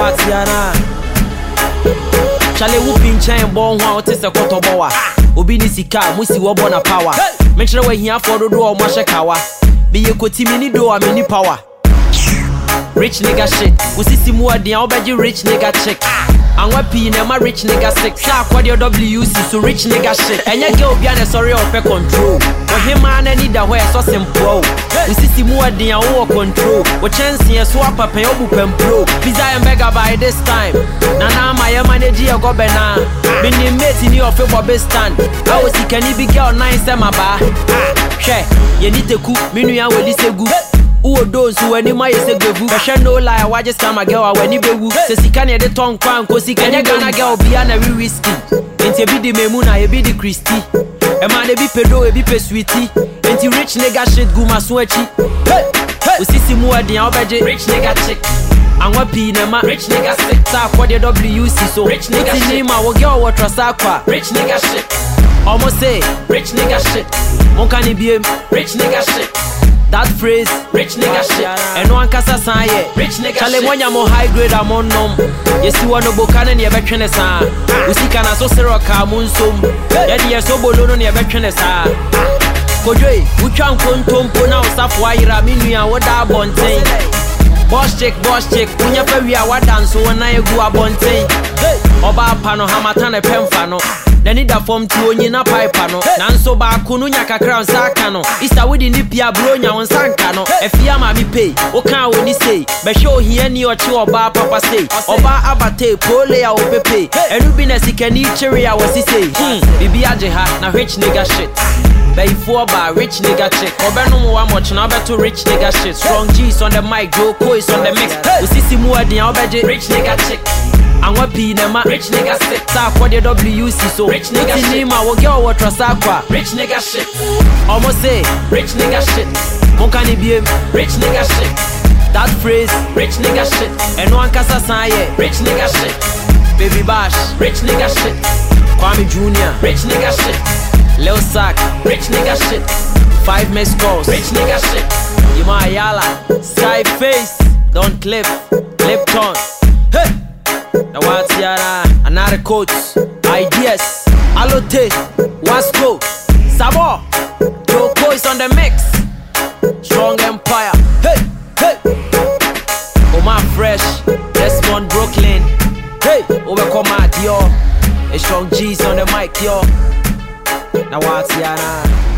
what yana. Chale whooping chain born one tis a kotoboa. Obi ni sika, musi wabona power. Make sure we here for the door, Mashakawa. Be ye kotimini do a mini power. Rich nigga shit. Usisi mua di obeji rich nigga chick. And what P my rich nigga sick. Slack what your WC so rich nigga shit. And ya girl be sorry of her control. For him man any da where so simple. Usisi mua di our control. What chance here swap up and obu pro. Pizza and beggar by this time. Nana my manager go bena. Bini mate in your football best stand. I was can be girl 9 sema ba. She ye need to cook minu ya we say good. Who those who any my say go vu. She no lie, why just come a girl when you be woo. Say she can the tongue crown cause she can gonna girl be an every whiskey. Ain't you be the memuna, you be the Christy. A man be pedo, you be pe sweetie. Ain't you rich nigga shit go my sweaty. Hey, hey. Usisi mua di obeje rich nigga chick. And what P nema rich nigga sick. Talk what the WC so rich nigga shit. Nima wo girl what trasakwa rich nigga shit. Almost say rich nigga shit. Mon can be rich nigga shit. That phrase, rich nigga shit. And one kasa sign rich nigga shit. Chale mwanya mo high grade amon nom. Yesi wano bokane ni ebetwene sa. Usika na so sero ka munsum. Yedi yeso bolono ni ebetwene sa. Kojwe, ucha nkontompo na usafu wa ira minu ya wada bonten. Boss chick, unya pe wia wadanso wana egu abonten. Oba pano hamatane pemfano. Then it form to only na pipe no. Nanso ba kununya kakra nsaka no. Isa widi ni pia bronya onsanka no. Efia ma mi pay. Oka woni say. Be show here ni ochi oba papa say. Oba abate pole ya opepe. Enu bi na sikani chere ya wasi say. Bibi aje ha na rich nigga shit. Bay for ba rich nigga chick. Obeno mo one much na beto rich nigga shit. Strong G's on the mic, Joe Coy's on the mix. Usisi mua di obeje rich nigga chick. And what P nema rich nigga sick. Talk what the WC so rich nigga shit. Nima wo girl what trasakwa rich nigga shit. Almost say rich nigga shit. Mon can be rich nigga shit. That phrase rich nigga shit. And one kasa sign rich nigga shit. Baby Bash rich nigga shit. Kwame Junior rich nigga shit. Lil Sack rich nigga shit. 5 missed calls rich nigga shit. Yuma Ayala side face Don Clifton. Hey. Now what's yana? Another coach, ideas, Alote, Wasco, Sabo, Joe Coy's on the mix. Strong Empire, hey, hey. Omar Fresh, Desmond Brooklyn, hey. Overcome at yo. Strong G's on the mic yo. Now what's yana?